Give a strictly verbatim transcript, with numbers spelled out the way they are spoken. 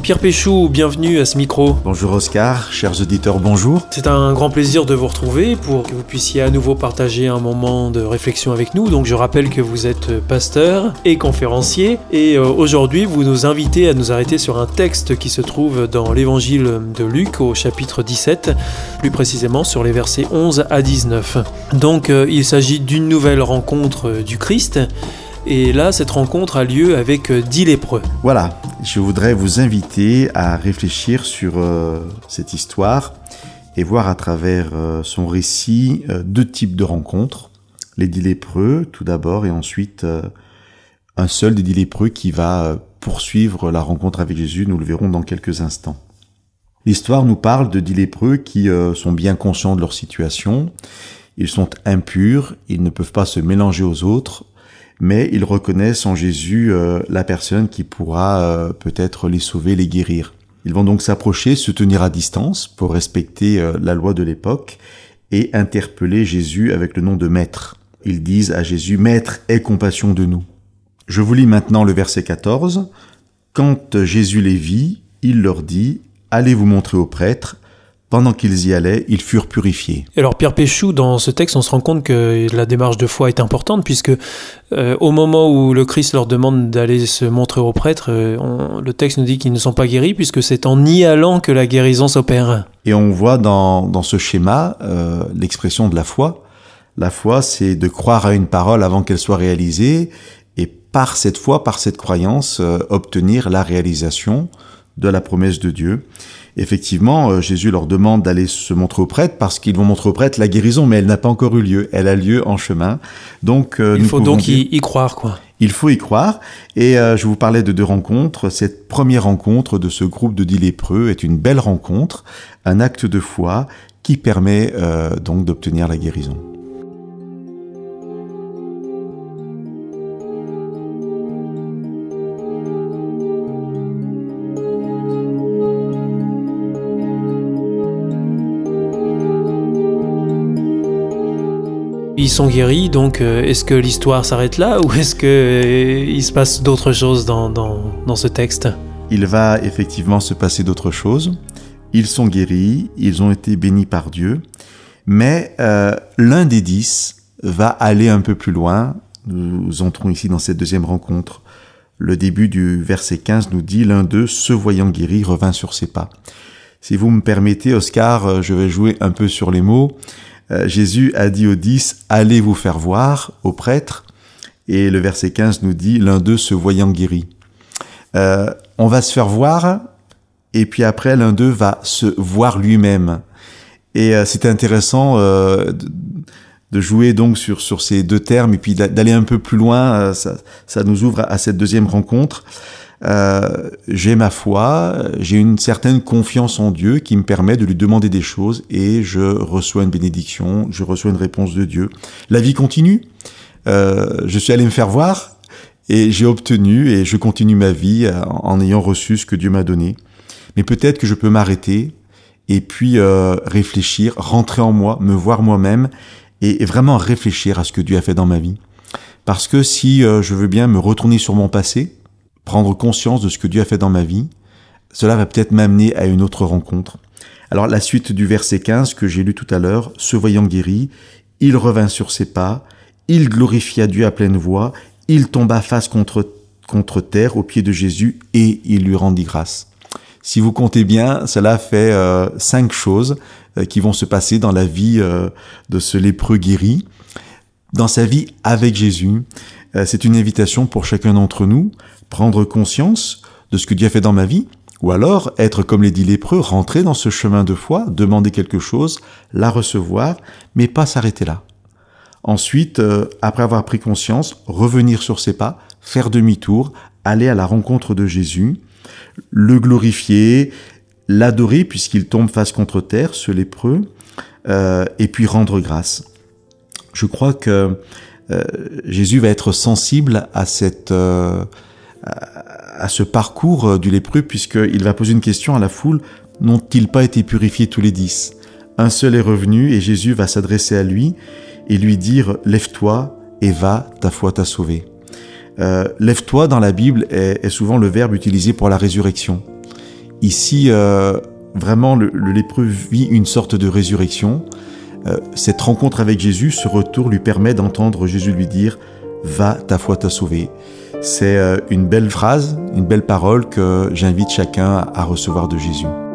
Pierre Péchou, bienvenue à ce micro. Bonjour Oscar, chers auditeurs, bonjour. C'est un grand plaisir de vous retrouver pour que vous puissiez à nouveau partager un moment de réflexion avec nous. Donc je rappelle que vous êtes pasteur et conférencier et euh, aujourd'hui vous nous invitez à nous arrêter sur un texte qui se trouve dans l'évangile de Luc au chapitre dix-sept, plus précisément sur les versets onze à dix-neuf. Donc euh, il s'agit d'une nouvelle rencontre du Christ. Et là, cette rencontre a lieu avec dix lépreux. Voilà, je voudrais vous inviter à réfléchir sur euh, cette histoire et voir à travers euh, son récit euh, deux types de rencontres. Les dix lépreux, tout d'abord, et ensuite euh, un seul des dix lépreux qui va euh, poursuivre la rencontre avec Jésus. Nous le verrons dans quelques instants. L'histoire nous parle de dix lépreux qui euh, sont bien conscients de leur situation. Ils sont impurs, ils ne peuvent pas se mélanger aux autres, mais ils reconnaissent en Jésus euh, la personne qui pourra euh, peut-être les sauver, les guérir. Ils vont donc s'approcher, se tenir à distance pour respecter euh, la loi de l'époque et interpeller Jésus avec le nom de Maître. Ils disent à Jésus « Maître, aie compassion de nous ». Je vous lis maintenant le verset quatorze. « Quand Jésus les vit, il leur dit « Allez vous montrer au prêtre ». Pendant qu'ils y allaient, ils furent purifiés. Alors Pierre Péchou, dans ce texte, on se rend compte que la démarche de foi est importante puisque euh, au moment où le Christ leur demande d'aller se montrer au prêtre, euh, on, le texte nous dit qu'ils ne sont pas guéris puisque c'est en y allant que la guérison s'opère. Et on voit dans, dans ce schéma euh, l'expression de la foi. La foi, c'est de croire à une parole avant qu'elle soit réalisée et par cette foi, par cette croyance, euh, obtenir la réalisation de la promesse de Dieu. Effectivement, Jésus leur demande d'aller se montrer au prêtre parce qu'ils vont montrer au prêtre la guérison, mais elle n'a pas encore eu lieu. Elle a lieu en chemin. Donc, euh, il nous faut donc dire, y, y croire, quoi. Il faut y croire. Et euh, je vous parlais de deux rencontres. Cette première rencontre de ce groupe de dix lépreux est une belle rencontre, un acte de foi qui permet euh, donc d'obtenir la guérison. Ils sont guéris, donc euh, est-ce que l'histoire s'arrête là ou est-ce qu'il euh, se passe d'autres choses dans, dans, dans ce texte ? Il va effectivement se passer d'autres choses. Ils sont guéris, ils ont été bénis par Dieu, mais euh, l'un des dix va aller un peu plus loin. Nous entrons ici dans cette deuxième rencontre. Le début du verset quinze nous dit « L'un d'eux, se voyant guéri, revint sur ses pas ». Si vous me permettez, Oscar, je vais jouer un peu sur les mots. Euh, Jésus a dit aux dix, allez vous faire voir au prêtre. Et le verset quinze nous dit, l'un d'eux se voyant guéri. Euh, on va se faire voir, et puis après, l'un d'eux va se voir lui-même. Et euh, c'est intéressant euh, de, de jouer donc sur, sur ces deux termes, et puis d'aller un peu plus loin, euh, ça, ça nous ouvre à cette deuxième rencontre. Euh, j'ai ma foi, j'ai une certaine confiance en Dieu qui me permet de lui demander des choses et je reçois une bénédiction, je reçois une réponse de Dieu. La vie continue, euh, je suis allé me faire voir et j'ai obtenu et je continue ma vie en, en ayant reçu ce que Dieu m'a donné. Mais peut-être que je peux m'arrêter et puis euh, réfléchir, rentrer en moi, me voir moi-même et, et vraiment réfléchir à ce que Dieu a fait dans ma vie. Parce que si euh, je veux bien me retourner sur mon passé, prendre conscience de ce que Dieu a fait dans ma vie, cela va peut-être m'amener à une autre rencontre. Alors la suite du verset quinze que j'ai lu tout à l'heure, se voyant guéri, il revint sur ses pas, il glorifia Dieu à pleine voix, il tomba face contre, contre terre aux pieds de Jésus et il lui rendit grâce. Si vous comptez bien, cela fait euh, cinq choses euh, qui vont se passer dans la vie euh, de ce lépreux guéri, dans sa vie avec Jésus. Euh, c'est une invitation pour chacun d'entre nous, prendre conscience de ce que Dieu a fait dans ma vie, ou alors être comme les dix lépreux, rentrer dans ce chemin de foi, demander quelque chose, la recevoir, mais pas s'arrêter là. Ensuite, euh, après avoir pris conscience, revenir sur ses pas, faire demi-tour, aller à la rencontre de Jésus, le glorifier, l'adorer puisqu'il tombe face contre terre, ce lépreux, euh, et puis rendre grâce. Je crois que euh, Jésus va être sensible à cette... Euh, à ce parcours du lépreux, puisqu'il va poser une question à la foule, n'ont-ils pas été purifiés tous les dix ? Un seul est revenu et Jésus va s'adresser à lui et lui dire « Lève-toi et va, ta foi t'a sauvé ». Euh, lève-toi dans la Bible est, est souvent le verbe utilisé pour la résurrection. Ici, euh, vraiment, le, le lépreux vit une sorte de résurrection. Euh, cette rencontre avec Jésus, ce retour lui permet d'entendre Jésus lui dire « Va, ta foi t'a sauvé ». C'est euh, une belle phrase, une belle parole que j'invite chacun à recevoir de Jésus.